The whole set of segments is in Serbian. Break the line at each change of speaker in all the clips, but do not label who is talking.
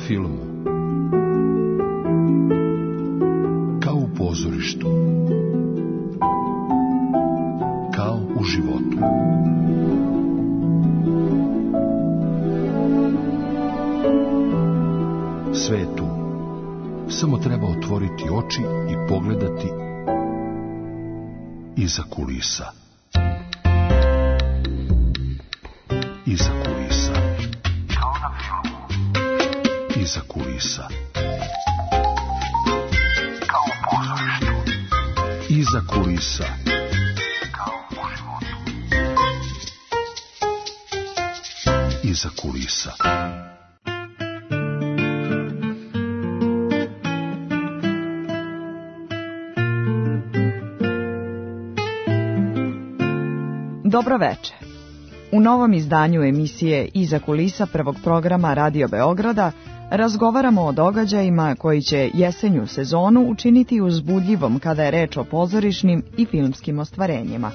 filmu. Kao u pozorištu. Kao u životu. Sve je tu. Samo treba otvoriti oči i pogledati iza kulisa. Iza kulisa. Kao na filmu. Iza kulisa. Kao u pozorištu. Iza kulisa. Kao u životu. Iza kulisa.
Dobro veče. U novom izdanju emisije Iza kulisa prvog programa Radio Beograda razgovaramo o događajima koji će jesenju sezonu učiniti uzbudljivom kada je reč o pozorišnim i filmskim ostvarenjima.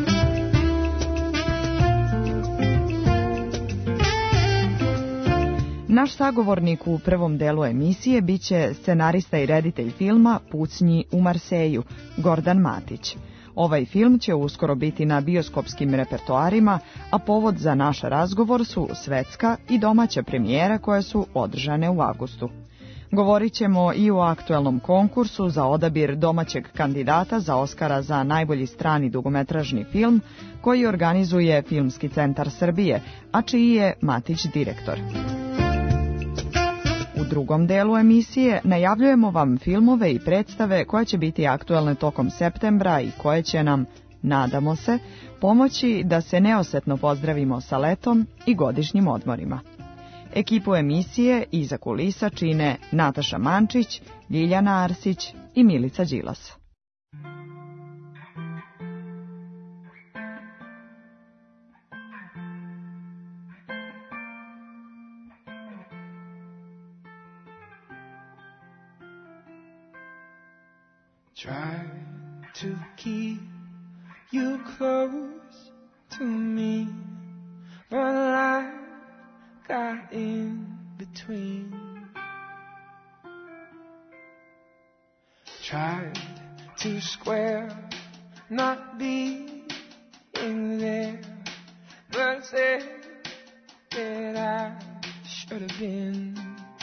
Naš sagovornik u prvom delu emisije biće scenarista i reditelj filma Pucnji u Marseju, Gordan Matić. Ovaj film će uskoro biti na bioskopskim repertoarima, a povod za naš razgovor su svetska i domaća premijera koje su održane u avgustu. Govorit ćemo i o aktuelnom konkursu za odabir domaćeg kandidata za Oskara za najbolji strani dugometražni film koji organizuje Filmski centar Srbije, a čiji je Matić direktor. U drugom delu emisije najavljujemo vam filmove i predstave koje će biti aktuelne tokom septembra i koje će nam, nadamo se, pomoći da se neosetno pozdravimo sa letom i godišnjim odmorima. Ekipu emisije Iza kulisa čine Nataša Mančić, Ljiljana Arsić i Milica Đilas.
Try to keep you close to me, but life got in between. Tried to square not being there, but said that I should have been.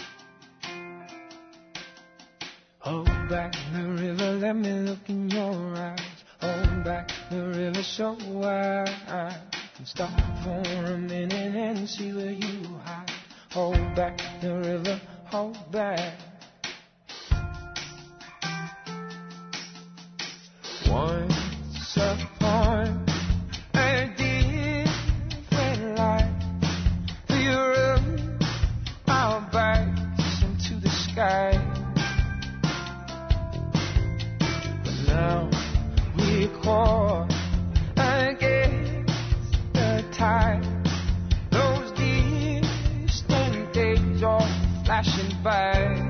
Hold back the river, let me look in your eyes. Hold back the river so I can stop for a minute and see where you hide. Hold back the river, hold back. Once upon a different life, we rode our bikes into the sky. Now we're caught against the tide. Those distant days are flashing by.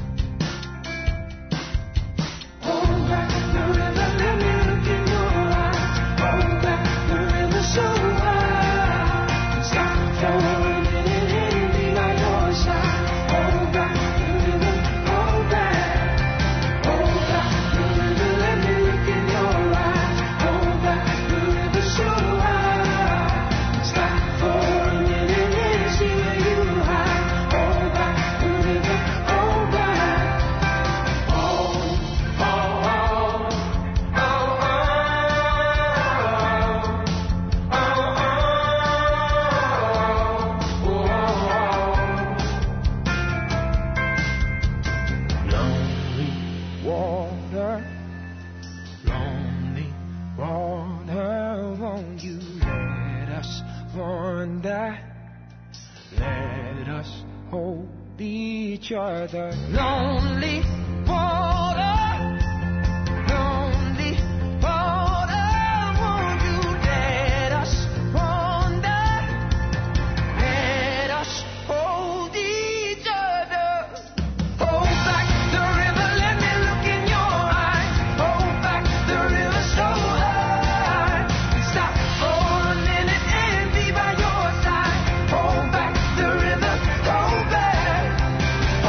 Hold back the river, let me look in your eyes. Hold back the river so I stop for a minute and be by your side. Hold back the river, hold back. Hold back the river, let me look in your eyes. Hold back the river so I stop for a minute and see where you hide. Hold back the river, hold back. Oh, oh, oh, oh, oh, oh, lonely water, won't you let us wander? Let us hold each other. Lonely water, won't you let us wander? Let us hold each other. Hold back the river, let me look in your eyes. Hold back the river so high. Stop for a minute and be by your side. Hold back the river, hold back.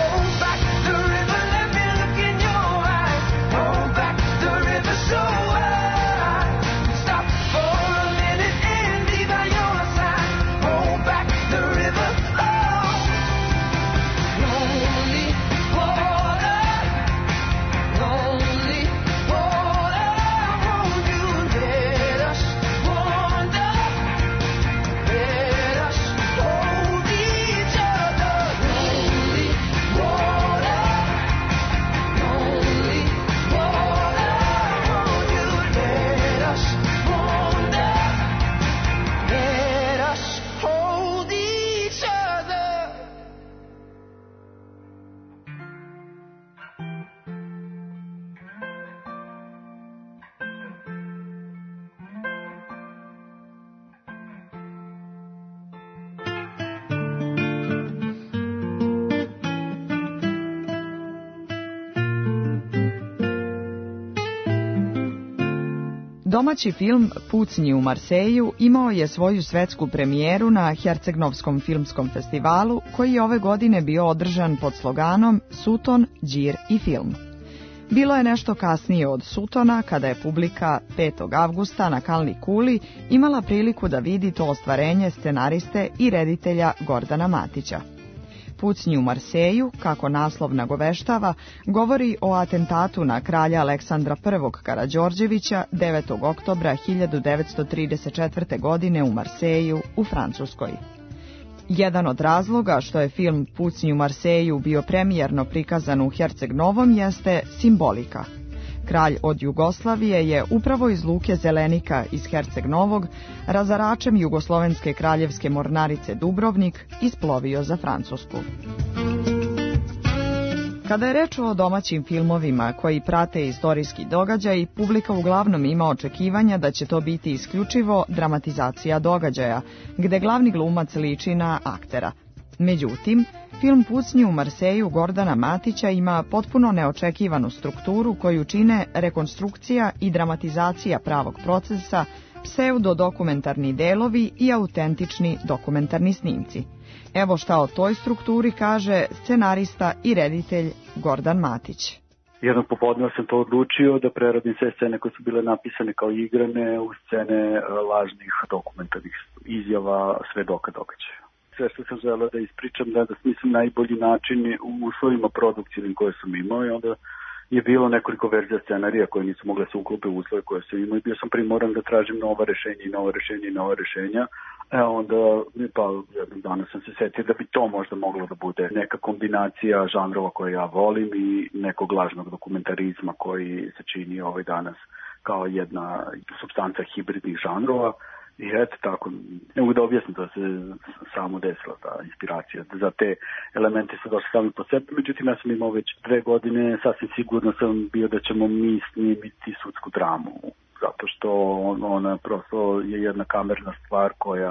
Domaći film Pucnji u Marseju imao je svoju svetsku premijeru na Herceg-Novskom filmskom festivalu, koji je ove godine bio održan pod sloganom Sutton, Đir i film. Bilo je nešto kasnije od Suttona, kada je publika 5. avgusta na Kalni kuli imala priliku da vidi to ostvarenje scenariste i reditelja Gordana Matića. Pucnji u Marseju, kako naslov nagoveštava, govori o atentatu na kralja Aleksandra I. Karađorđevića 9. oktobra 1934. godine u Marseju u Francuskoj. Jedan od razloga što je film Pucnji u Marseju bio premijerno prikazan u Herceg-Novom jeste simbolika. Kralj od Jugoslavije je upravo iz luke Zelenika iz Herceg-Novog razaračem jugoslovenske kraljevske mornarice Dubrovnik isplovio za Francusku. Kada je reč o domaćim filmovima koji prate istorijski događaj, publika uglavnom ima očekivanja da će to biti isključivo dramatizacija događaja, gde glavni glumac liči na aktera. Međutim, film Pucnji u Marseju Gordana Matića ima potpuno neočekivanu strukturu koju čine rekonstrukcija i dramatizacija pravog procesa, pseudodokumentarni delovi i autentični dokumentarni snimci. Evo šta o toj strukturi kaže scenarista i reditelj Gordan Matić.
Jednog popodneva sam to odlučio da preradim sve scene koje su bile napisane kao igrane u scene lažnih dokumentarnih izjava svedoka događaja. Sve što sam želeo da ispričam, da smislim najbolji način u uslovima produkcijnim koje sam imao i onda je bilo nekoliko verzija scenarija koje nisu mogle se uklope u uslove koje sam imao i bio sam primoran da tražim nova rešenja. Onda, pa jednog dana sam se setio da bi to možda moglo da bude neka kombinacija žanrova koje ja volim i nekog lažnog dokumentarizma koji se čini danas kao jedna supstanca hibridnih žanrova. I eto tako, ne mogu da objasnim da se samo desila ta inspiracija. Za te elemente su došli sami po sebi, međutim ja sam imao već 2 godine, sasvim sigurno sam bio da ćemo mi snimiti sudsku dramu, zato što ona prosto je jedna kamerna stvar koja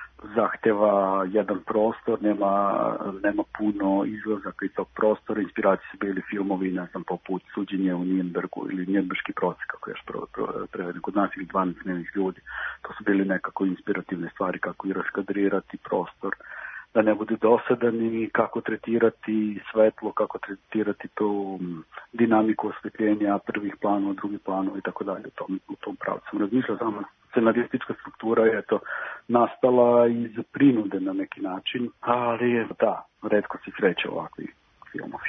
zahteva jedan prostor, nema puno izlazaka iz tog prostora. Inspiracije su bili filmovi, ne znam, poput Suđenje u Nijembergu ili Nijemberški proces, kako je preveden kod nas, ili 12 dnevnih ljudi. To su bili nekako inspirativne stvari, kako i raskadrirati prostor, da ne bude dosadan i kako tretirati svetlo, kako tretirati tu dinamiku osvetljenja prvih planova, drugih planova i tako dalje. U tom pravcu sam razmišljao. Sama scenaristička struktura je nastala iz prinude na neki način, ali da, retko se sreće ovakvi filmovi.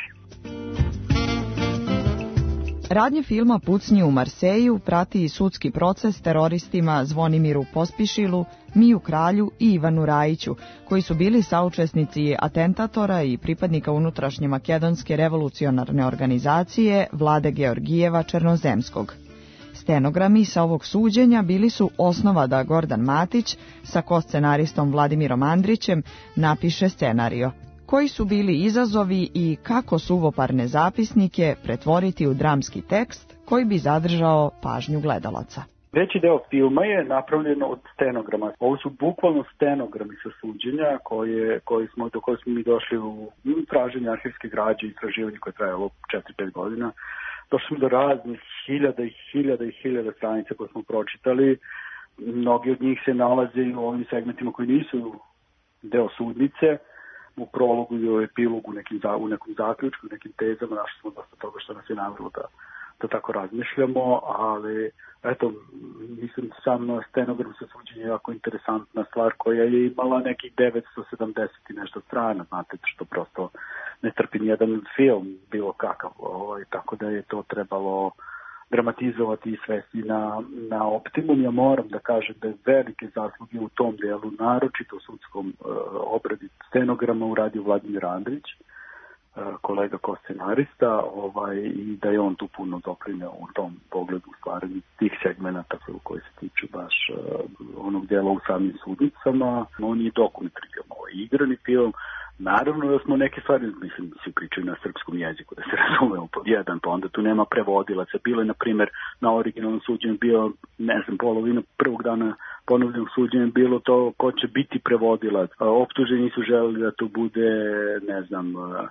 Radnje filma Pucnji u Marseju prati i sudski proces teroristima Zvonimiru Pospišilu, Miju Kralju i Ivanu Rajiću, koji su bili saučesnici atentatora i pripadnika unutrašnje makedonske revolucionarne organizacije Vlade Georgijeva Černozemskog. Stenogrami sa ovog suđenja bili su osnova da Gordan Matić sa koscenaristom Vladimirom Andrićem napiše scenario. Koji su bili izazovi i kako suvoparne zapisnike pretvoriti u dramski tekst koji bi zadržao pažnju gledalaca?
Veći deo filma je napravljen od stenograma. Ovo su bukvalno stenogrami sa suđenja do koje smo mi došli u traženje arhivske građe i istraživanje koje je trajalo 4-5 godina. Došli smo do raznih hiljada stranica koje smo pročitali. Mnogi od njih se nalaze u ovim segmentima koji nisu deo sudnice, u prologu i u epilogu, u nekom zaključku, nekim tezama. Našli smo dosta toga što nas je navelo da tako razmišljamo, ali eto, mislim, sam stenogram sa suđenja je jako interesantna stvar koja je imala nekih 970 i nešto strana, znate, što prosto ne trpi nijedan film bilo kakav, tako da je to trebalo dramatizovati i svesti na optimum. Ja moram da kažem da je velike zasluge u tom delu, naročito u sudskom obradi stenograma, uradio Vladimir Andrić, kolega koscenarista, i da je on tu puno doprineo u tom pogledu stvaranja tih segmenata koji se tiču baš onog dela u samim sudnicama. On je dokumentarni film, ovo je igrani film. Naravno da smo neke stvari, mislim, se pričaju na srpskom jeziku, da se razumemo pod jedan, pa onda tu nema prevodilaca. Bilo je, na primjer, na originalnom suđenju bio, ne znam, polovina prvog dana ponovljenog suđenja bilo to ko će biti prevodilac. Optuženi su želeli da to bude, ne znam,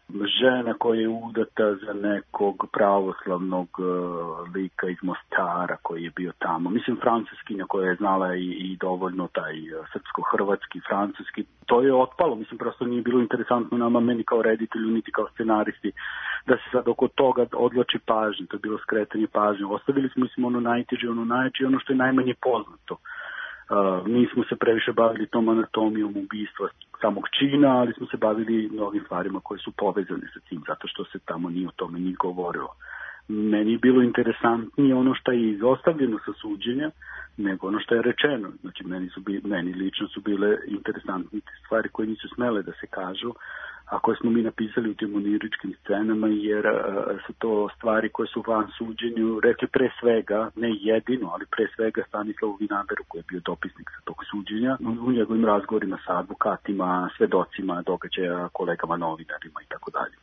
žena koja je udata za nekog pravoslavnog lika iz Mostara koji je bio tamo. Mislim, francuskinja koja je znala i dovoljno taj srpsko-hrvatski, francuski. To je otpalo, mislim, prosto nije bilo interesantno nama, meni kao reditelju, niti kao scenaristi, da se sad oko toga odlači pažnje. To je bilo skretanje pažnje. Ostavili smo, mislim, ono najteže, ono najjače, ono što je najmanje poznato. Nismo se previše bavili tom anatomijom ubistva samog čina, ali smo se bavili mnogim stvarima koje su povezane sa tim, zato što se tamo nije o tome ni govorilo. Meni je bilo interesantnije ono što je izostavljeno sa suđenja, nego ono što je rečeno. Znači, meni lično su bile interesantne stvari koje nisu smele da se kažu, a koje smo mi napisali u tim oniričkim scenama, jer su to stvari koje su van suđenju rekli pre svega, ne jedino, ali pre svega Stanislavu Vinaberu koji je bio dopisnik sa tog suđenja, u njegovim razgovorima sa advokatima, svedocima, događaja, kolegama, novinarima i tako dalje.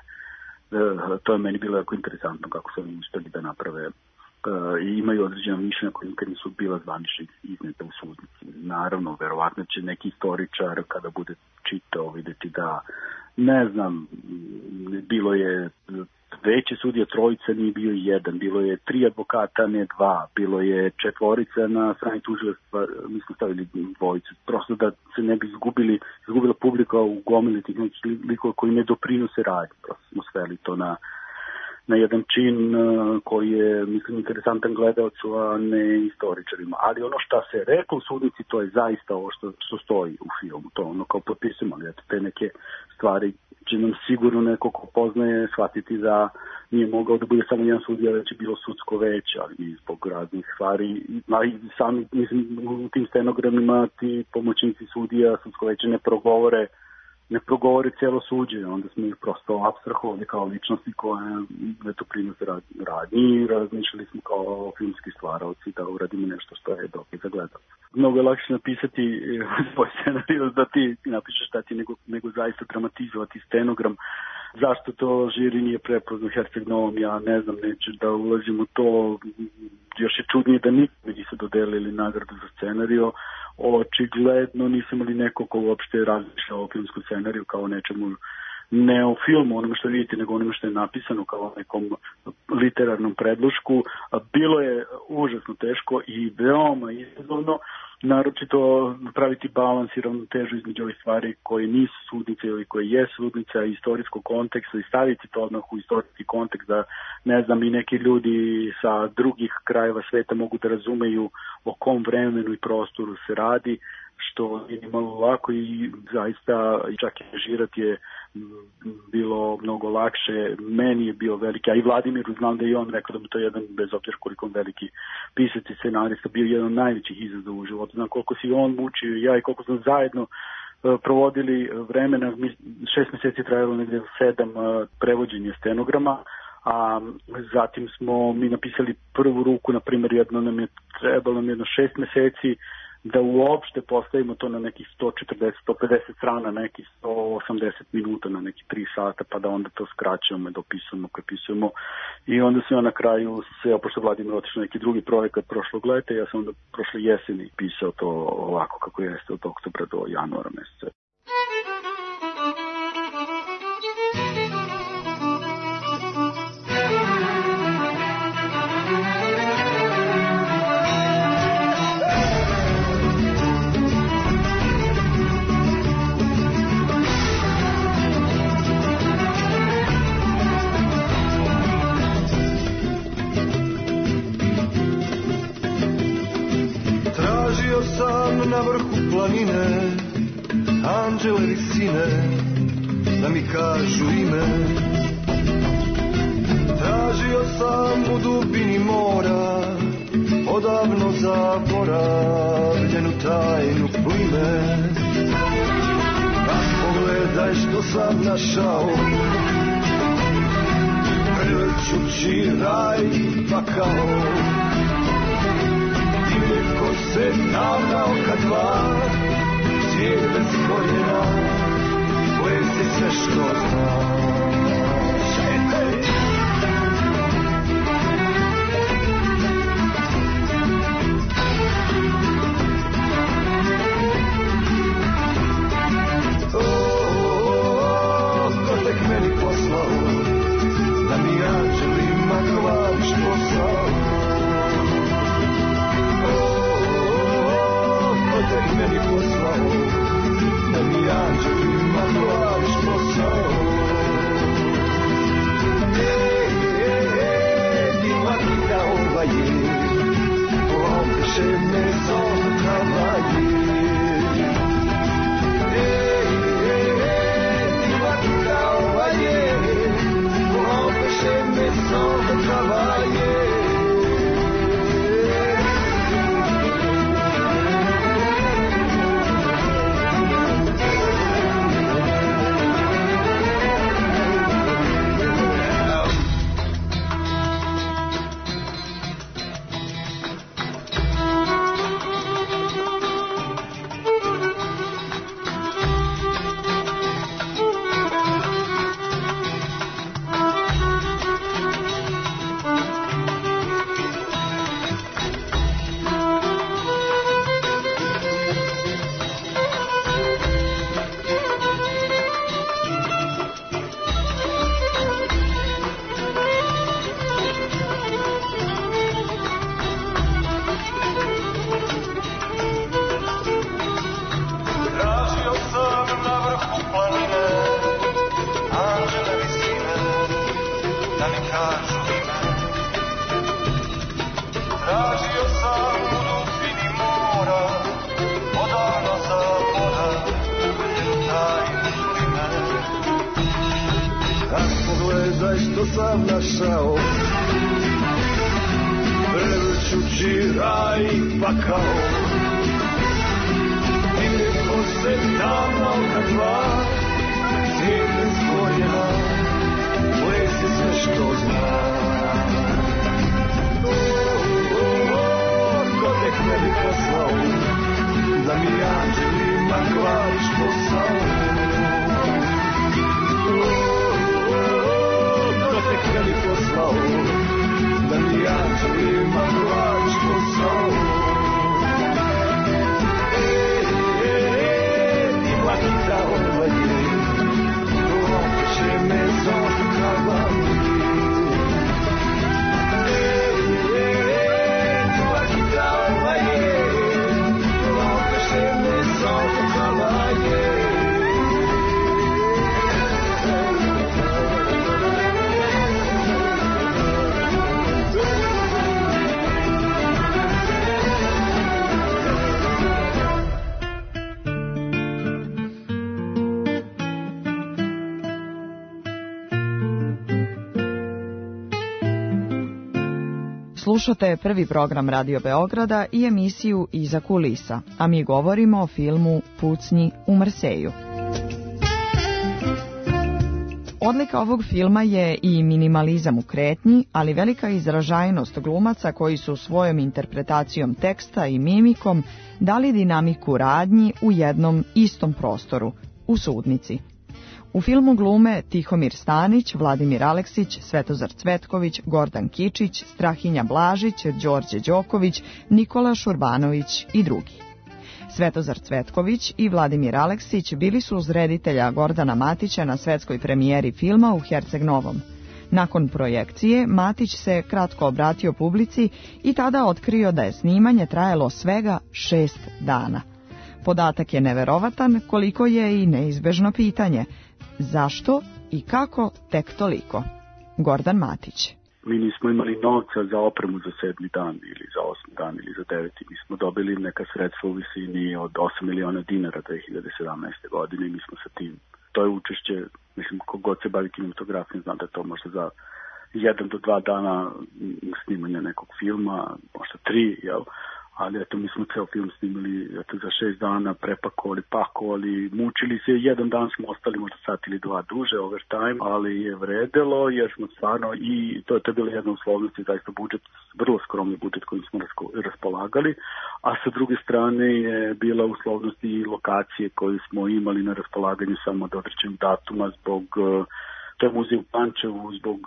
To je meni bilo jako interesantno kako su oni uspeli da naprave i imaju određena mišljenja koja nikad nisu bila zvanična izneta u sudnici. Naravno, verovatno će neki istoričar kada bude čitao videti da, ne znam, bilo je veće sudije, trojica, nije bio jedan, bilo je 3 advokata, ne 2, bilo je 4 na strani tužilaštva, mi smo stavili 2, prosto da se ne bi izgubila publika u gomili tih nekih likova koji ne doprinose radnji, prosto smo sveli to na jedan čin koji je, mislim, interesantan gledalcu, a ne istoričarima. Ali ono što se reklo u sudnici, to je zaista ovo što stoji u filmu. To ono kao potpisujemo, ali eto, te neke stvari će nam sigurno neko ko poznaje shvatiti da nije mogao da bude samo jedan sudija, već je bilo sudsko veće, ali i zbog raznih stvari. Ali sami, mislim, u tim stenogramima ti pomoćnici sudija sudsko veće ne progovore cijelo suđenje, onda smo ih prosto apstrahovali kao ličnosti koje eto prinose radnji i razmišljali smo kao filmski stvaraoci da uradimo nešto što je dobro za gledalca. Mnogo je lakše napisati svoj scenarij da ti napišeš šta ti nego zaista dramatizovati stenogram. Zašto to žiri nije prepoznao Herceg Novom, ja ne znam, neću da ulazim u to. Još je čudnije da nikad nisu dodelili nagradu za scenariju. Očigledno nisu imali neko ko uopšte razmišljao o filmskom scenariju kao nečemu, ne o filmu, onome što vidite, nego onome što je napisano kao nekom literarnom predlošku. Bilo je užasno teško i veoma izazovno, naročito praviti balans i ravnotežu između ovih stvari koje nisu sudnice ili koje jesu sudnica i istorijskog konteksta i staviti to odmah u istorijski kontekst da, ne znam, i neki ljudi sa drugih krajeva sveta mogu da razumeju o kom vremenu i prostoru se radi, što je malo lako i zaista čak i režirati je bilo mnogo lakše. Meni je bio veliki, a i Vladimiru znam da je on rekao da bi to jedan, bez obzira koliko on veliki pisac i scenarista, bio jedan od najvećih izazova u životu. Znam koliko si on mučio i ja i koliko smo zajedno provodili vremena, 6 mjeseci trajalo negdje 7 prevođenja stenograma, a zatim smo mi napisali prvu ruku, na primjer, jedno 6 mjeseci da uopšte postavimo to na nekih 140, 150 strana, nekih 180 minuta, na nekih 3 sata, pa da onda to skraćujemo, dopisujemo, prepisujemo. I onda se na kraju, pošto Vladimir otišao neki drugi projekat prošlog leta, ja sam onda prošle jeseni pisao to ovako kako jeste od oktobra do januara mjeseca.
Sam na vrhu planine, anđele visine, da mi kažu ime. Tražio sam u dubini mora, odavno zaboravljenu tajnu plime. A pogledaj što sam našao, krčući raj pakao. Ko se navnao kad dva, svijet bez koljena, lezi sve što znaš. Ko tek meni travailler. Pour empêcher mes sens de travailler. Dis-moi qui t'a envoyé pour empêcher mes sens de travailler. Što sam našao prevrćući raj i pakao. I neko se tamna oka dva, svijet je stvorjena, ples je sve što zna. Ko tek ne bi poslao, da mi anđelima kvariš posao. Tek mi poslao, da mi anđelima kvariš posao. Dis-moi qui t'a envoyé pour empêcher mes sens de travailler. Dis-moi qui t'a envoyé pour empêcher mes sens de travailler.
Slušate prvi program Radio Beograda i emisiju Iza kulisa, a mi govorimo o filmu Pucnji u Marseju. Odlika ovog filma je i minimalizam u kretnji, ali velika izražajnost glumaca koji su svojom interpretacijom teksta i mimikom dali dinamiku radnji u jednom istom prostoru, u sudnici. U filmu glume Tihomir Stanić, Vladimir Aleksić, Svetozar Cvetković, Gordan Kičić, Strahinja Blažić, Đorđe Đoković, Nikola Šurbanović i drugi. Svetozar Cvetković i Vladimir Aleksić bili su uz reditelja Gordana Matića na svetskoj premijeri filma u Herceg Novom. Nakon projekcije, Matić se kratko obratio publici i tada otkrio da je snimanje trajalo svega 6 dana. Podatak je neverovatan, koliko je i neizbežno pitanje. Zašto i kako tek toliko? Gordan Matić.
Mi nismo imali novca za opremu za 7. dan ili za 8. dan ili za 9. Mi smo dobili neka sredstva u visini od 8 miliona dinara 2017. godine i mi smo sa tim. To je učešće, mislim, kogod se bavi kinematografijom zna da je to možda za 1 do 2 dana snimanja nekog filma, možda 3, jel? Ali eto, mi smo ceo film snimili za 6 dana, prepakovali, pakovali, mučili se, 1 dan smo ostali možda sat ili 2 duže, overtime, ali je vredelo jer smo stvarno, i to je bila jedna uslovnost i zaista budžet, vrlo skromni budžet kojim smo raspolagali, a sa druge strane je bila uslovnost i lokacije koje smo imali na raspolaganju samo do određenog datuma zbog... To je muzej u Pančevu zbog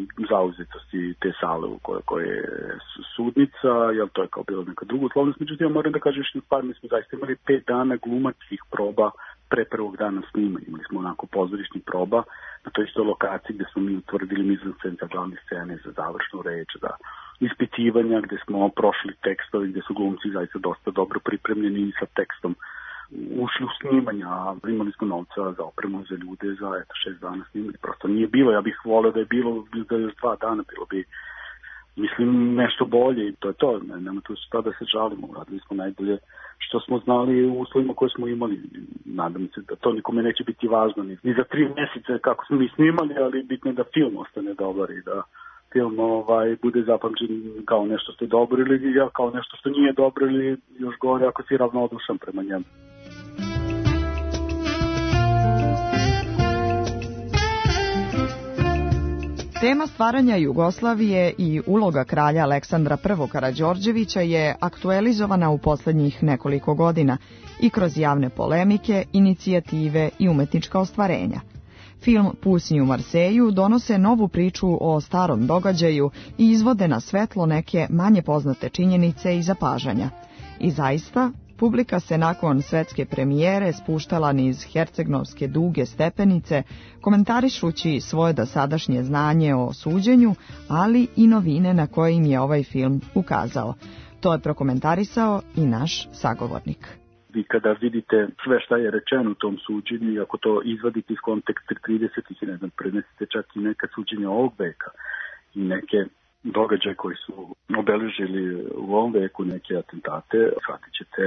zauzetosti te sale u kojoj je sudnica, jer to je kao bila neka druga uslovnost. Međutim, ja moram da kažem što par, mi smo zaista imali 5 dana glumačkih proba pre prvog dana snimanja. Imali smo onako pozorišnih proba na toj istoj lokaciji gde smo mi utvrdili mizanscen za glavne scene, za završnu reč, za ispitivanja, gde smo prošli tekstovi, gde su glumci zaista dosta dobro pripremljeni sa tekstom ušli u snimanja, a imali smo novca za opremu za ljude za 6 dana snimanja. Prosto nije bilo, ja bih voleo da je bilo za 2 dana, bilo bi mislim nešto bolje i to je to, nema tu šta da se žalimo, uradili smo najbolje što smo znali u uslovima koje smo imali. Nadam se da to nikome neće biti važno ni za 3 mjeseca kako smo mi snimali, ali bitno je da film ostane dobar i da film bude zapamćen kao nešto što je dobro ili kao nešto što nije dobro ili još gore ako si ravnodušan prema njemu.
Tema stvaranja Jugoslavije i uloga kralja Aleksandra I. Karađorđevića je aktualizovana u posljednjih nekoliko godina i kroz javne polemike, inicijative i umetnička ostvarenja. Film Pucnji u Marseju donose novu priču o starom događaju i izvode na svetlo neke manje poznate činjenice i zapažanja. I zaista, publika se nakon svetske premijere spuštala niz hercegnovske duge stepenice, komentarišući svoje dosadašnje znanje o suđenju, ali i novine na koje im je ovaj film ukazao. To je prokomentarisao i naš sagovornik.
Vi kada vidite sve šta je rečeno u tom suđenju i ako to izvadite iz konteksta 30-ih i ne znam, prenesete čak i neka suđenja ovog veka i neke događaje koji su obeležili u ovom veku neke atentate, shvatit ćete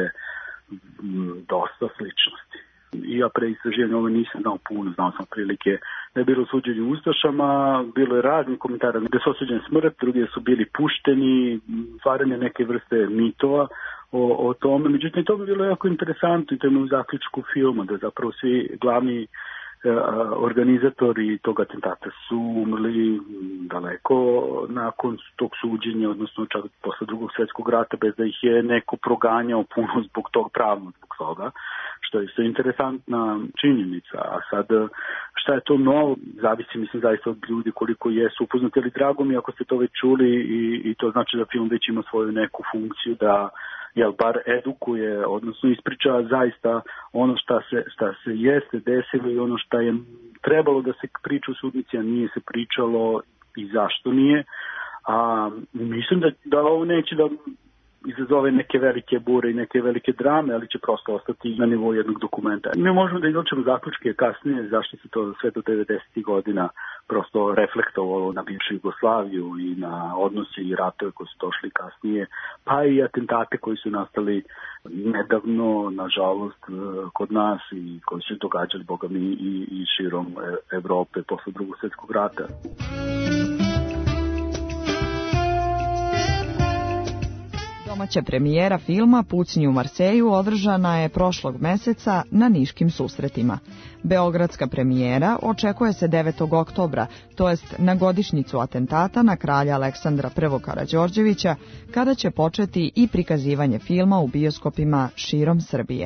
dosta sličnosti. I ja pre istraživanja ovo nisam znao puno, znao sam prilike da je bilo suđenje ustašama, bilo je raznih komentara da su osuđeni smrt, drugi su bili pušteni, stvaranje neke vrste mitova o tome. Međutim, to bi bilo jako interesantno i to je u zaključku filma, da zapravo svi glavni organizatori tog atentata su umrli daleko nakon tog suđenja, odnosno čak posle Drugog svjetskog rata, bez da ih je neko proganjao puno zbog tog, pravno zbog toga, što je isto interesantna činjenica. A sad, šta je to novo, zavisi, mislim, zaista od ljudi koliko jesu upoznati, ali drago mi ako ste to već čuli i to znači da film već ima svoju neku funkciju da bar edukuje, odnosno ispriča zaista ono šta se jeste desilo i ono šta je trebalo da se priča u sudnici, a nije se pričalo i zašto nije. A mislim da ovo neće da izazove neke velike bure i neke velike drame, ali će prosto ostati na nivou jednog dokumenta. Mi možemo da izvučemo zaključke kasnije zašto se to sve do 90. godina prosto reflektovalo na bivšu Jugoslaviju i na odnose i ratove koji su došli kasnije, pa i atentate koji su nastali nedavno, nažalost, kod nas i koji su događali, boga mi, i širom Evrope posle Drugog svjetskog rata.
Domaća premijera filma Pucnji u Marseju održana je prošlog meseca na Niškim susretima. Beogradska premijera očekuje se 9. oktobra, to jest na godišnjicu atentata na kralja Aleksandra I. Karađorđevića, kada će početi i prikazivanje filma u bioskopima širom Srbije.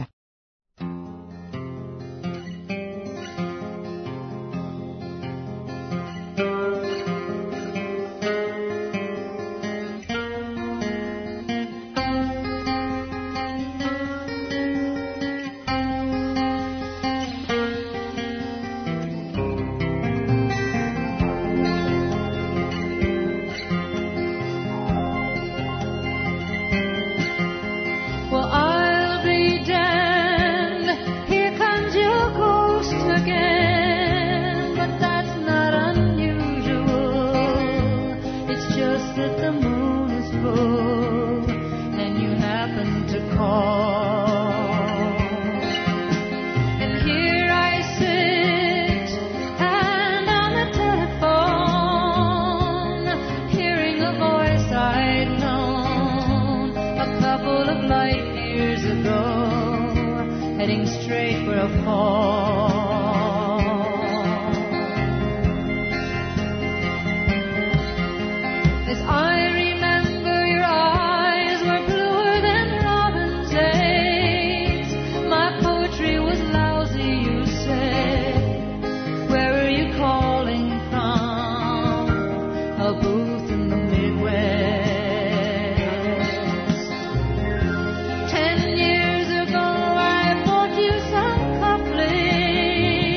Ten years ago I bought you some coffee.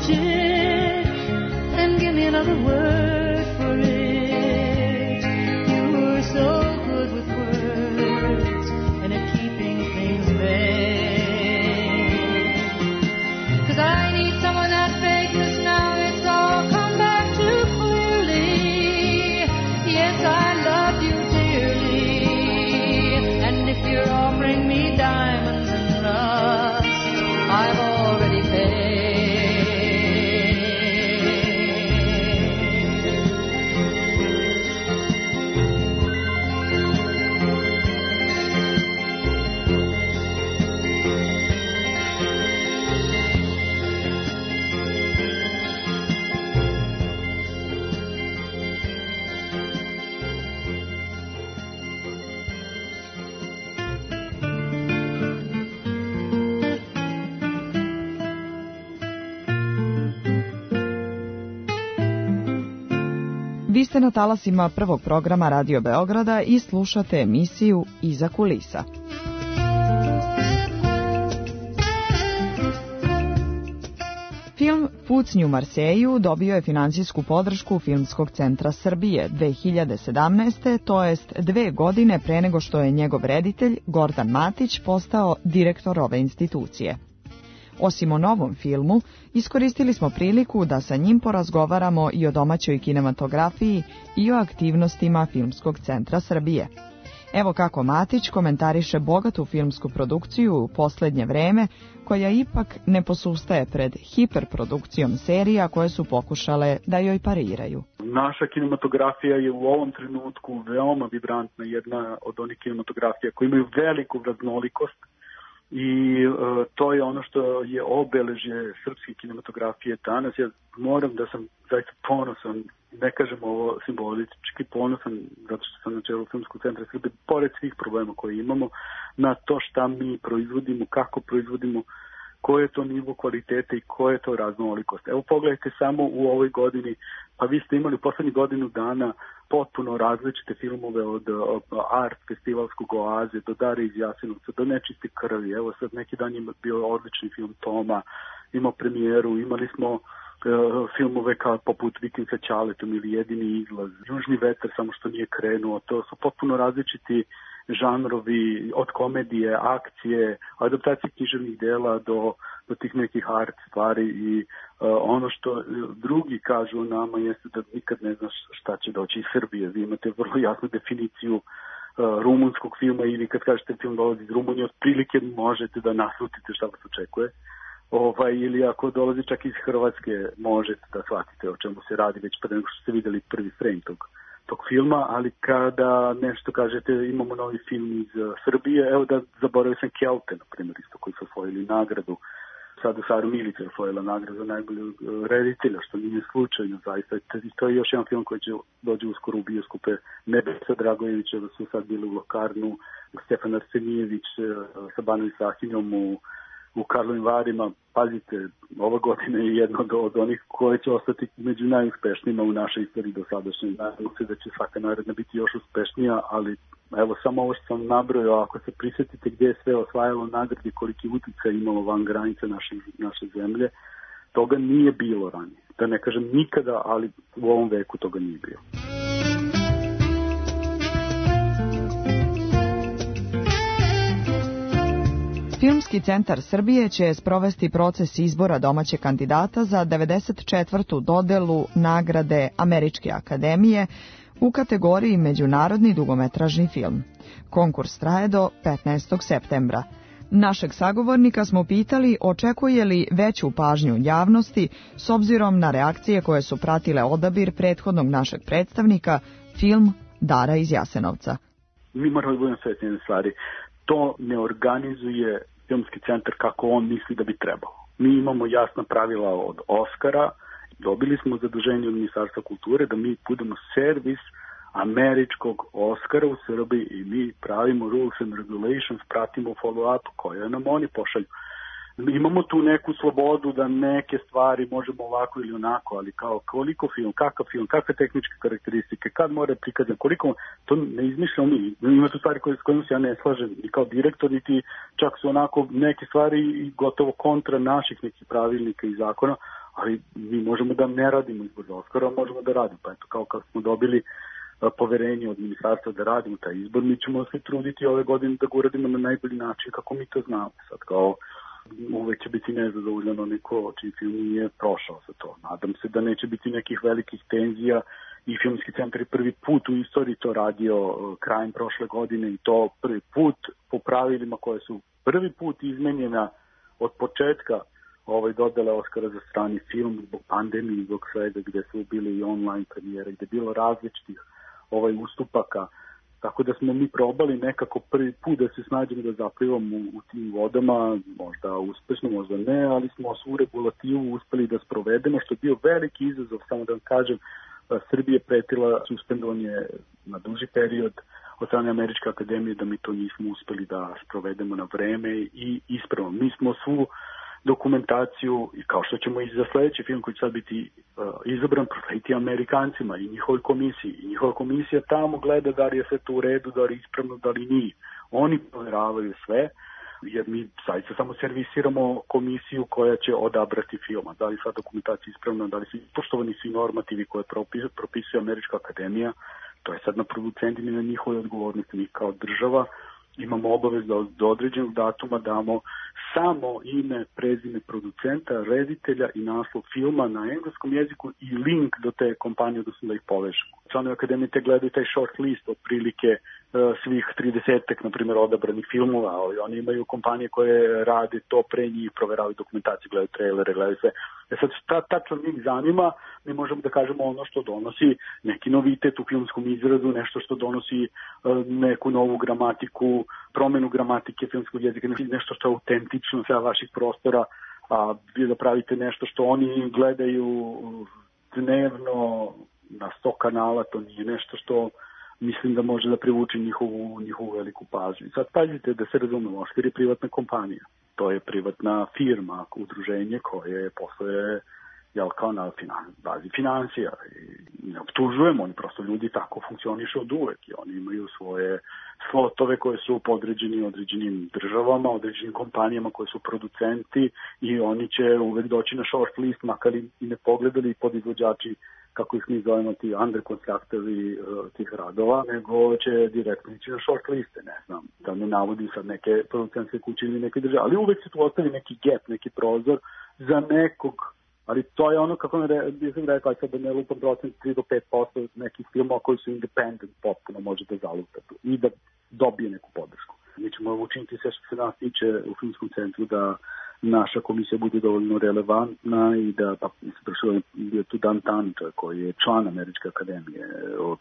magic, and give me another word for it. You were so good with words and at keeping things vague. 'Cause I need someone that vagueness now, it's all come back too clearly. Yes, I love you dearly, and if you're offering me diamonds and love, I've already paid.
Vi ste na talasima prvog programa Radio Beograda i slušate emisiju Iza kulisa. Film Pucnji u Marseju dobio je financijsku podršku Filmskog centra Srbije 2017. to jest 2 godine pre nego što je njegov reditelj Gordan Matić postao direktor ove institucije. Osim o novom filmu, iskoristili smo priliku da sa njim porazgovaramo i o domaćoj kinematografiji i o aktivnostima Filmskog centra Srbije. Evo kako Matić komentariše bogatu filmsku produkciju u posljednje vreme, koja ipak ne posustaje pred hiperprodukcijom serija koje su pokušale da joj pariraju.
Naša kinematografija je u ovom trenutku veoma vibrantna, jedna od onih kinematografija koji imaju veliku raznolikost. I to je ono što je obeležje srpske kinematografije danas. Ja moram da sam zaista ponosan, ne kažem ovo simbolički ponosan, zato što sam na čelu Filmskog centra Srbije, pored svih problema koje imamo, na to šta mi proizvodimo, kako proizvodimo, koje je to nivo kvalitete i koje je to raznolikost. Evo pogledajte samo u ovoj godini, pa vi ste imali poslednjih godinu dana potpuno različite filmove od Art festivalskog Oaze do Dare iz Jasenovca do Nečiste krvi. Evo sad neki dan je bio odlični film Toma, imao premijeru, imali smo filmove kao poput Viking sa Ćaletom ili Jedini izlaz, Južni vetar samo što nije krenuo. To su potpuno različiti žanrovi, od komedije, akcije, adaptacije književnih dela do tih nekih art stvari i ono što drugi kažu o nama jeste da nikad ne znaš šta će doći iz Srbije. Vi imate vrlo jasnu definiciju rumunskog filma ili kad kažete film dolazi iz Rumunije, otprilike možete da naslutite šta vas očekuje. Ili ako dolazi čak iz Hrvatske, možete da shvatite o čemu se radi već pre nego što ste videli prvi frame tog filma, ali kada nešto kažete imamo novi film iz Srbije, evo da zaboravio sam Kelte, na primjer, isto koji su osvojili nagradu. Sad u Saru Milica je osvojila nagradu za najboljeg reditelja, što nije slučajno zaista. To je još jedan film koji će dođe uskoro u bioskope. Nebesa Dragojevića da su sad bili u Lokarnu, Stefan Arsenijević sa Banom Sahinjom u Karlovim Varima. Pazite, ova godina je jedna od onih koje će ostati među najuspješnijima u našoj istoriji do sadašnje. Nadam se da će svaka naredna biti još uspešnija, ali evo samo ovo što sam nabrojao, ako se prisjetite gdje je sve osvajalo nagrade, koliki utjecaj imalo van granice naše zemlje, toga nije bilo ranije. Da ne kažem nikada, ali u ovom veku toga nije bilo.
Filmski centar Srbije će sprovesti proces izbora domaćeg kandidata za 94. dodelu nagrade Američke akademije u kategoriji Međunarodni dugometražni film. Konkurs traje do 15. septembra. Našeg sagovornika smo pitali očekuje li veću pažnju javnosti s obzirom na reakcije koje su pratile odabir prethodnog našeg predstavnika, film Dara iz Jasenovca.
Mi moramo da budemo svjesni jedne stvari. To ne organizuje Filmski centar kako on misli da bi trebalo. Mi imamo jasna pravila od Oskara, dobili smo zaduženje od Ministarstva kulture da mi budemo servis američkog Oskara u Srbiji i mi pravimo rules and regulations, pratimo follow-up koje nam oni pošalju. Imamo tu neku slobodu da neke stvari možemo ovako ili onako, ali kao koliko film, kakve tehničke karakteristike, kad mora prikazati, koliko, to ne izmišljamo mi. Ima tu stvari s kojima se ja ne slažem i kao direktor, niti čak su onako neke stvari gotovo kontra naših nekih pravilnika i zakona, ali mi možemo da ne radimo izbor za Oskara, možemo da radimo. Pa eto, kao kad smo dobili poverenje od ministarstva da radimo taj izbor, mi ćemo se truditi ove godine da ga uradimo na najbolji način kako mi to znamo. Sad kao uvek će biti nezadovoljeno neko čiji film nije prošao za to. Nadam se da neće biti nekih velikih tenzija i Filmski centar je prvi put u istoriji to radio krajem prošle godine i to prvi put po pravilima koje su prvi put izmenjena od početka dodele Oskara za strani film zbog pandemije, zbog svega, gde su bili i online premijere, gde je bilo različitih ustupaka. Tako da smo mi probali nekako prvi put da se snađemo da zaplivamo u tim vodama, možda uspešno, možda ne, ali smo svu regulativu uspeli da sprovedemo, što je bio veliki izazov, samo da vam kažem, Srbije pretila suspendovanje na duži period od strane Američke akademije, da mi to nismo uspeli da sprovedemo na vreme i ispravno. Mi smo svu dokumentaciju, i kao što ćemo i za sledeći film koji će sad biti izabran, proslediti Amerikancima i njihovoj komisiji. I njihova komisija tamo gleda da li je sve to u redu, da li je ispravno, da li nije. Oni provjeravaju sve, jer mi zaista samo servisiramo komisiju koja će odabrati filma. Da li sva dokumentacija ispravna, da li su poštovani svi normativi koje propisuje Američka akademija, to je sad na producentima i na njihove odgovornosti. Mi kao država imamo obavez da do određenog datuma damo samo ime, prezime producenta, reditelja i naslov filma na engleskom jeziku i link do te kompanije, odnosno da ih povežemo. Članovi akademije te gledaju taj short list otprilike svih 30-ek, na primjer, odabranih filmova, ali oni imaju kompanije koje rade to pre njih, proveravaju dokumentaciju, gledaju trailere, gledaju sve. Sad, šta tačno njih zanima, mi možemo da kažemo ono što donosi neki novitet u filmskom izrazu, nešto što donosi neku novu gramatiku, promenu gramatike filmskog jezika, nešto što je autentično sa vaših prostora, a vi da pravite nešto što oni gledaju dnevno na 100 kanala, to nije nešto što mislim da može da privuči njihovu veliku pažnju. Sad pazite da se razumemo, Oskar je privatna kompanija, to je privatna firma, udruženje koje posluje kao na bazi financija. I ne optužujemo, oni prosto ljudi tako funkcionišu od uvek i oni imaju svoje slotove koje su podređeni određenim državama, određenim kompanijama koje su producenti i oni će uvek doći na short list, makar i ne pogledali podizvođači, kako ih mi zovemo, ti underconstructovi tih radova, nego će direktno ići na short liste, ne znam, da ne navodim sad neke producentske kuće ili neke države, ali uvek se tu ostavi neki gap, neki prozor za nekog, ali to je ono, kako sam rekao, sad da ne lupam procent 3 do 5% nekih filmova koji su independent, potpuno može da zaluta tu i da dobije neku podršku. Mi ćemo učiniti sve što se nas tiče u Filmskom centru da naša komisija bude dovoljno relevantna i da, pa mislim, prošlo je tu Dan Tanča koji je član Američke akademije od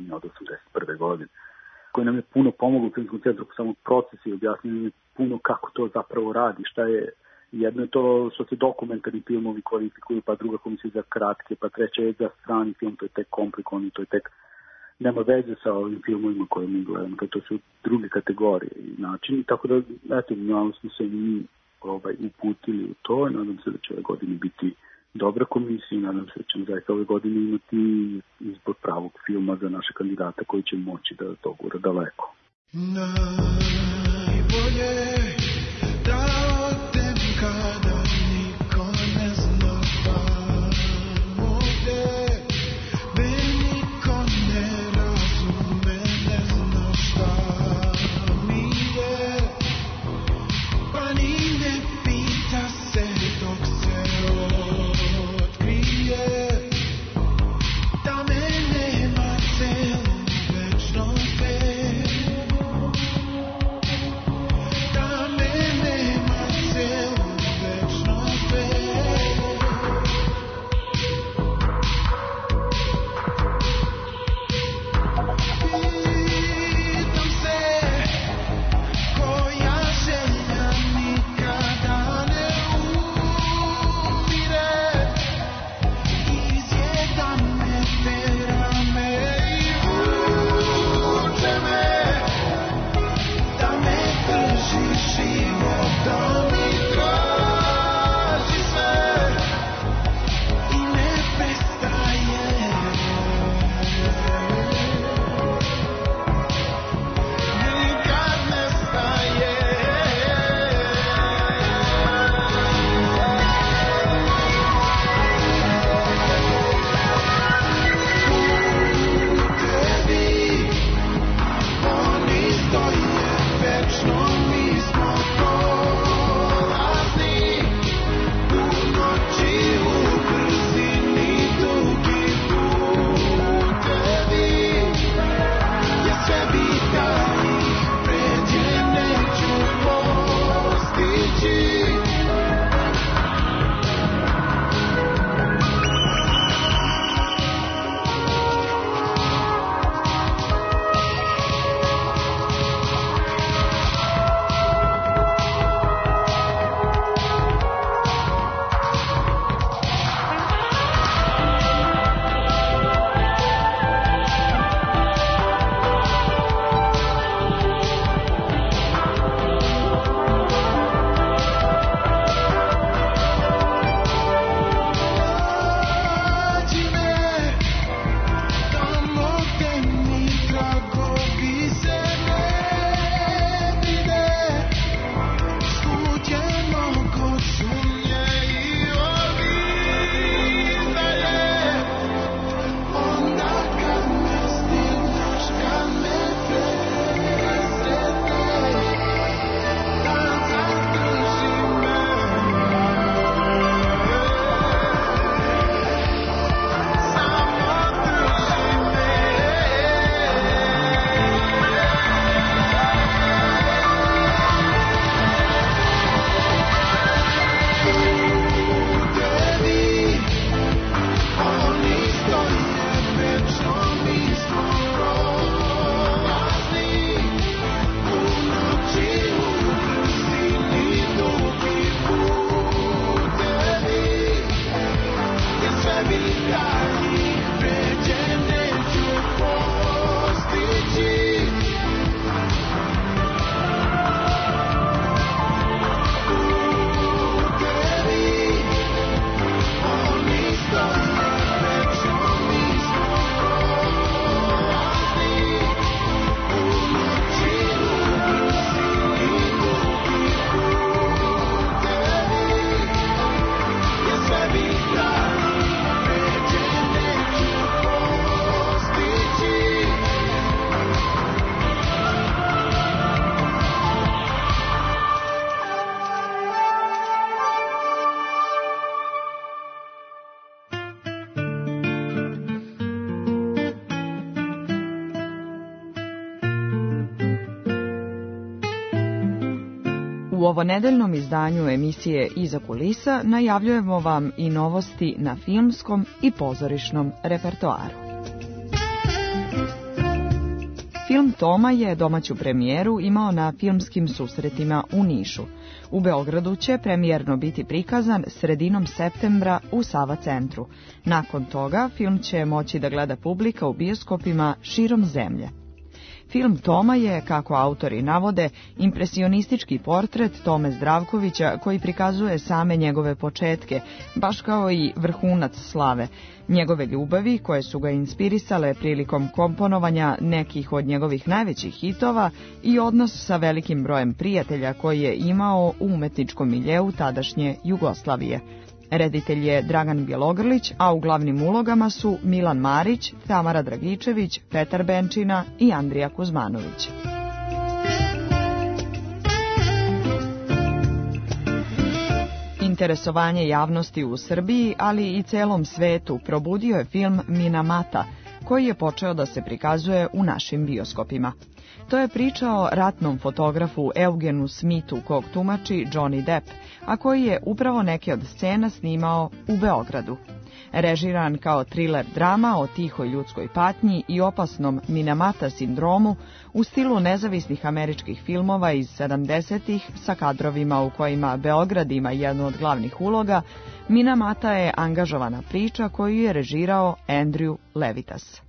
81. godine, koji nam je puno pomogao u Filmskom centru po samog procesa i objasnio je puno kako to zapravo radi, šta je. Jedno je to što se dokumentarni filmovi kvalifikuju, pa druga komisija za kratke, pa treća je za strani film, to je tek komplikovano, to je tek nema veze sa ovim filmovima koje mi gledamo, to su druge kategorije i načini, tako da, eto, malo smo se mi uputili u to, nadam se da će ove godine biti dobra komisija, nadam se da ćemo zaista ove godine imati izbor pravog filma za naše kandidata koji će moći da to gura daleko.
Najbolje da odem kada niko ne zna tamo gde me niko ne razume, ne zna šta mi je, pa ni ne pita se dok se otkrije da me nema celu večnom svetu.
U ovonedeljnom izdanju emisije Iza kulisa najavljujemo vam i novosti na filmskom i pozorišnom repertoaru. Film Toma je domaću premijeru imao na filmskim susretima u Nišu. U Beogradu će premijerno biti prikazan sredinom septembra u Sava centru. Nakon toga film će moći da gleda publika u bioskopima širom zemlje. Film Toma je, kako autori navode, impresionistički portret Tome Zdravkovića koji prikazuje same njegove početke, baš kao i vrhunac slave, njegove ljubavi koje su ga inspirisale prilikom komponovanja nekih od njegovih najvećih hitova i odnos sa velikim brojem prijatelja koji je imao u umetničkom miljeu tadašnje Jugoslavije. Reditelj je Dragan Bjelogrlić, a u glavnim ulogama su Milan Marić, Tamara Dragičević, Petar Benčina i Andrija Kuzmanović. Interesovanje javnosti u Srbiji, ali i celom svetu probudio je film Minamata, koji je počeo da se prikazuje u našim bioskopima. To je priča o ratnom fotografu Eugenu Smithu, kog tumači Johnny Depp, a koji je upravo neke od scena snimao u Beogradu. Režiran kao thriller drama o tihoj ljudskoj patnji i opasnom Minamata sindromu u stilu nezavisnih američkih filmova iz 70-ih sa kadrovima u kojima Beograd ima jednu od glavnih uloga, Minamata je angažovana priča koju je režirao Andrew Levitas.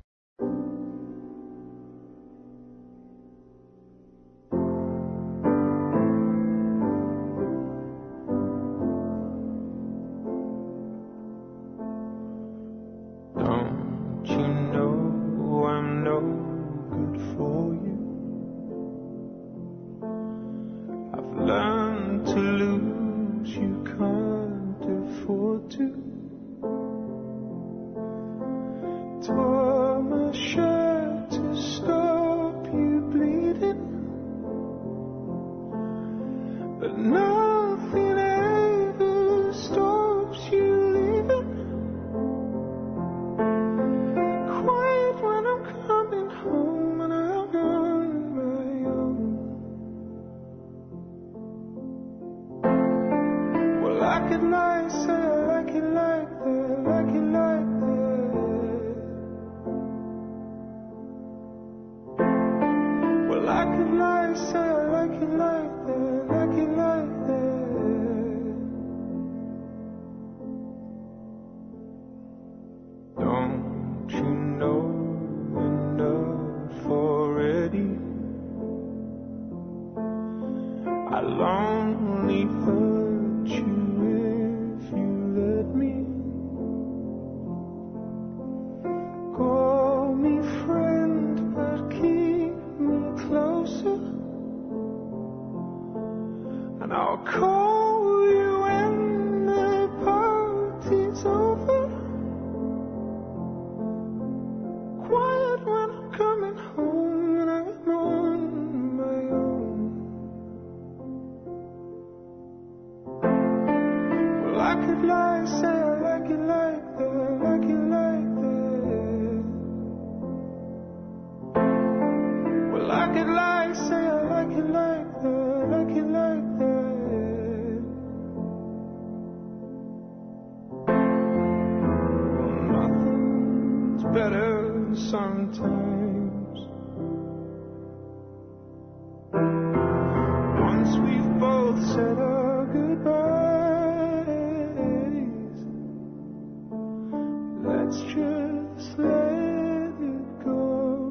let's just let it go.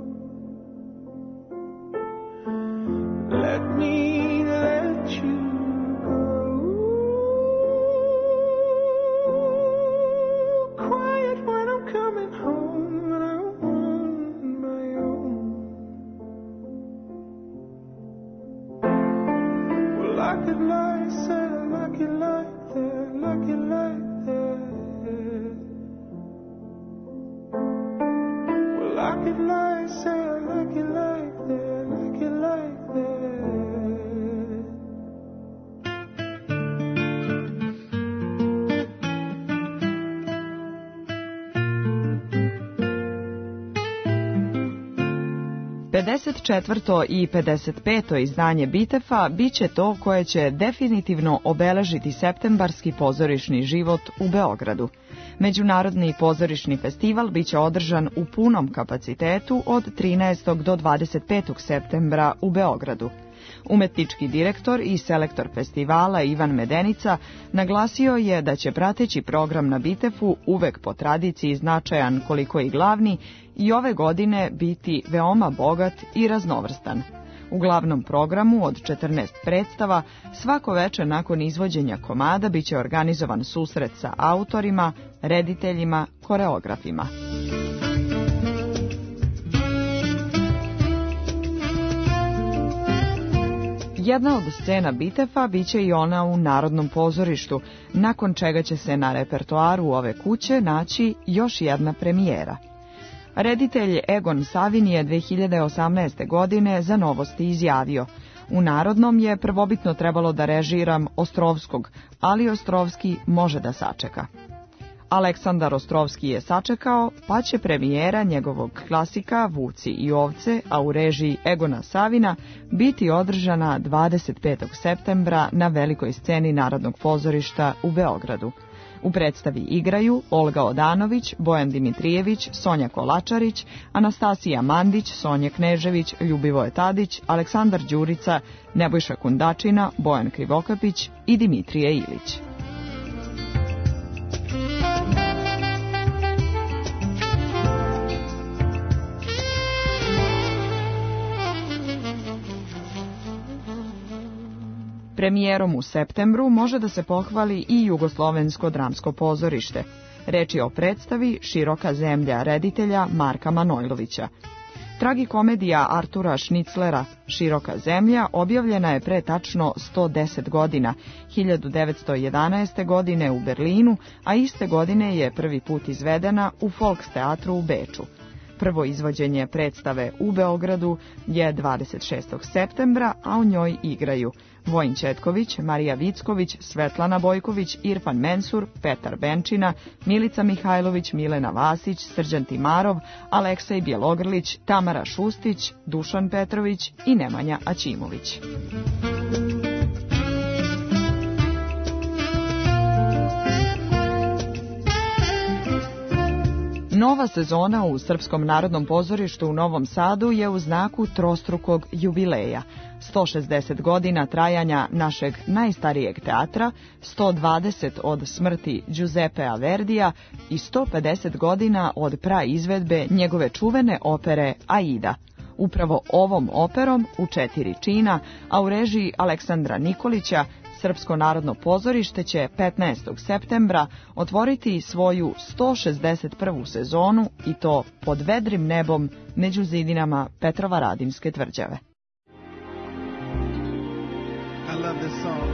Let me let you go. Quiet when I'm coming home and I'm on my own. Well, I could lie, say I like it like that, like it like that. Well, I could lie, say I like it like that, like it like that.
...54. i 55. izdanje Bitefa biće to koje će definitivno obeležiti septembarski pozorišni život u Beogradu. Međunarodni pozorišni festival biće održan u punom kapacitetu od 13. do 25. septembra u Beogradu. Umetnički direktor i selektor festivala Ivan Medenica naglasio je da će prateći program na Bitefu, uvek po tradiciji značajan koliko i glavni, i ove godine biti veoma bogat i raznovrstan. U glavnom programu od 14 predstava svako veče nakon izvođenja komada biće organizovan susret sa autorima, rediteljima, koreografima. Jedna od scena Bitefa biće i ona u Narodnom pozorištu, nakon čega će se na repertoaru ove kuće naći još jedna premijera. Reditelj Egon Savin je 2018. godine za Novosti izjavio: "U Narodnom je prvobitno trebalo da režiram Ostrovskog, ali Ostrovski može da sačeka." Aleksandar Ostrovski je sačekao, pa će premijera njegovog klasika Vuci i ovce, a u režiji Egona Savina, biti održana 25. septembra na velikoj sceni Narodnog pozorišta u Beogradu. U predstavi igraju Olga Odanović, Bojan Dimitrijević, Sonja Kolačarić, Anastasija Mandić, Sonja Knežević, Ljubivoje Tadić, Aleksandar Đurica, Nebojša Kundačina, Bojan Krivokapić i Dimitrije Ilić. Premijerom u septembru može da se pohvali i Jugoslovensko dramsko pozorište. Reč je o predstavi Široka zemlja reditelja Marka Manojlovića. Tragikomedija Artura Šniclera Široka zemlja objavljena je pre tačno 110 godina, 1911. godine u Berlinu, a iste godine je prvi put izvedena u Volksteatru u Beču. Prvo izvođenje predstave u Beogradu je 26. septembra, a u njoj igraju Vojin Četković, Marija Vicković, Svetlana Bojković, Irfan Mensur, Petar Benčina, Milica Mihajlović, Milena Vasić, Srđan Timarov, Aleksej Bjelogrlić, Tamara Šustić, Dušan Petrović i Nemanja Aćimović. Nova sezona u Srpskom narodnom pozorištu u Novom Sadu je u znaku trostrukog jubileja. 160 godina trajanja našeg najstarijeg teatra, 120 od smrti Giuseppea Verdija i 150 godina od praizvedbe njegove čuvene opere Aida. Upravo ovom operom u 4 čina, a u režiji Aleksandra Nikolića, Srpsko narodno pozorište će 15. septembra otvoriti svoju 161. sezonu i to pod vedrim nebom među zidinama Petrovaradinske tvrđave.
I love this song.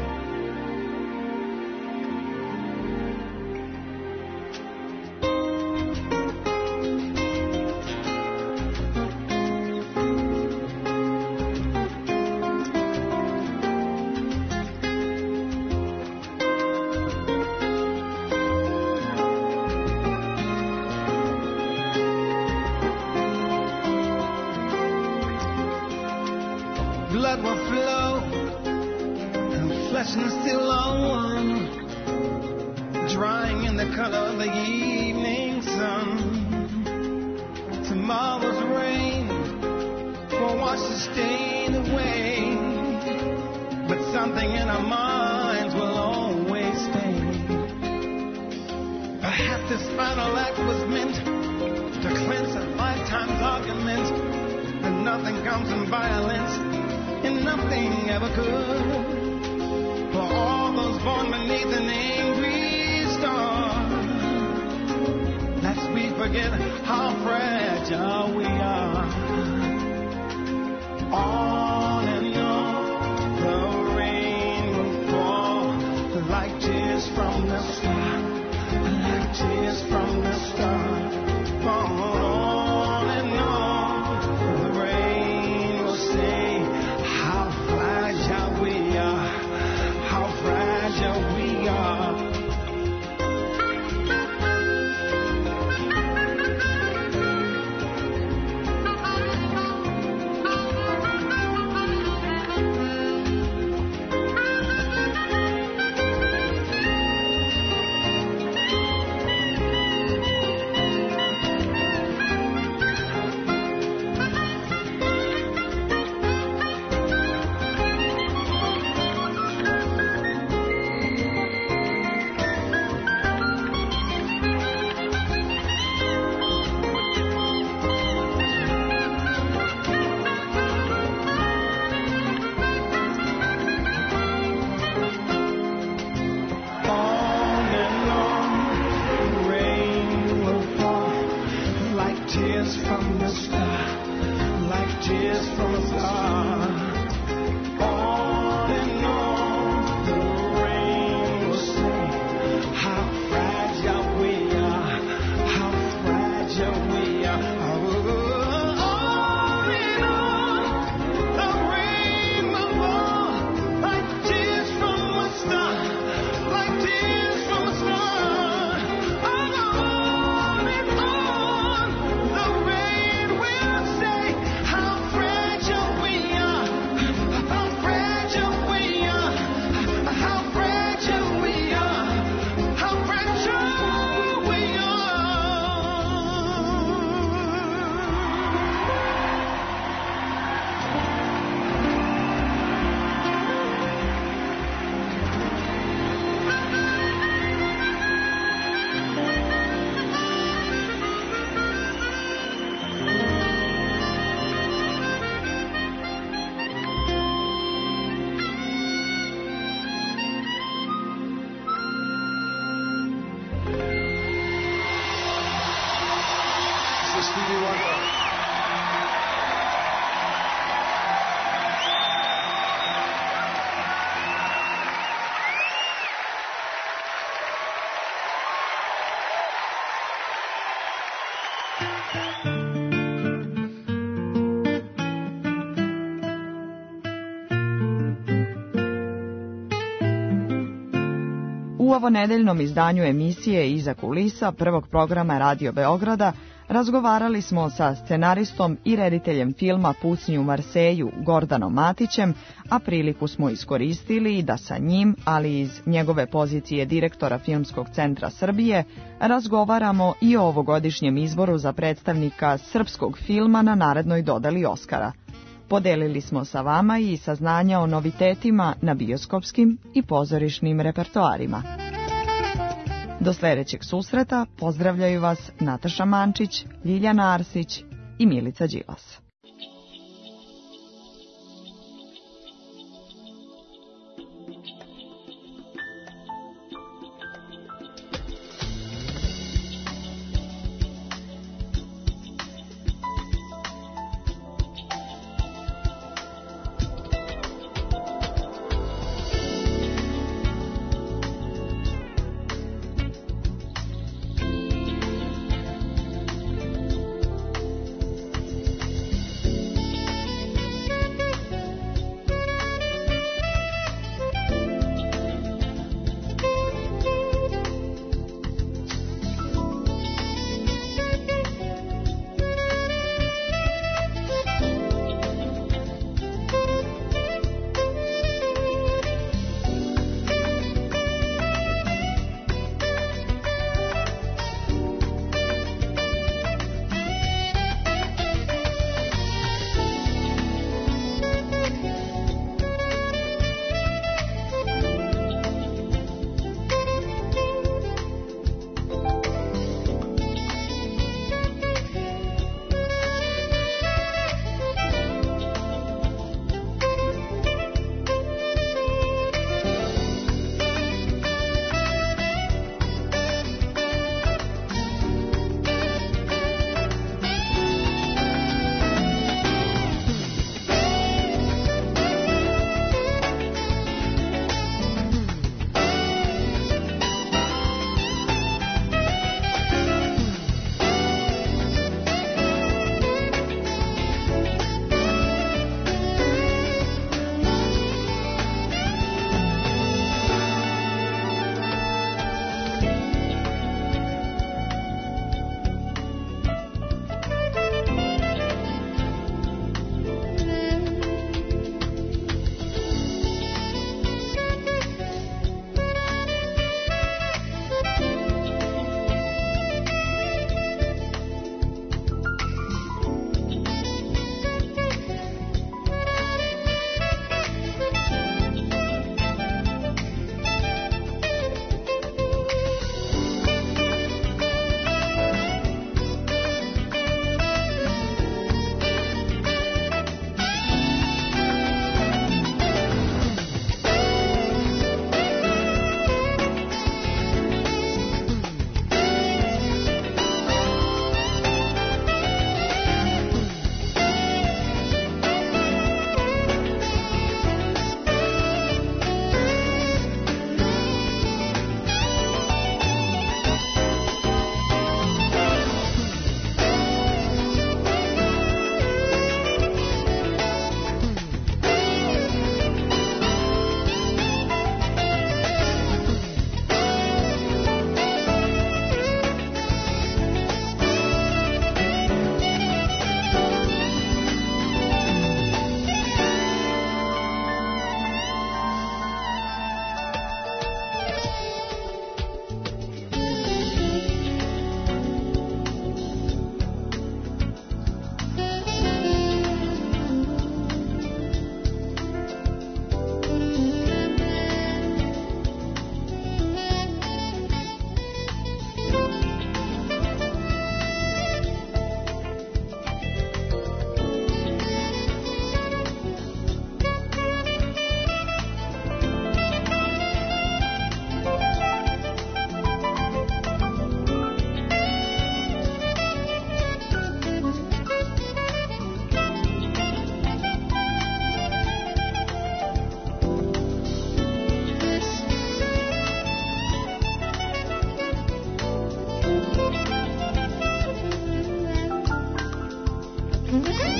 Blood will flow, and flesh and still on, drying in the color of the evening sun. Tomorrow's rain will wash the stain away, but something in our minds will always stay. A happy This final act was meant to cleanse a lifetime's argument. And nothing comes from violence, and nothing ever could. For all those born beneath an angry star, lest we forget how fragile we are. On and on, the rain will fall like tears from the sky, like tears from the star. On and on, the rain will say how fragile we are, how fragile we are.
U ovonedeljnom izdanju emisije Iza kulisa prvog programa Radio Beograda razgovarali smo sa scenaristom i rediteljem filma Pucnji u Marseju Gordanom Matićem, a priliku smo iskoristili da sa njim, ali iz njegove pozicije direktora Filmskog centra Srbije, razgovaramo i o ovogodišnjem izboru za predstavnika srpskog filma na narednoj dodali Oskara. Podelili smo sa vama i saznanja o novitetima na bioskopskim i pozorišnim repertoarima. Do sljedećeg susreta pozdravljaju vas Nataša Mančić, Ljiljana Arsić i Milica Đilas.
Thank you.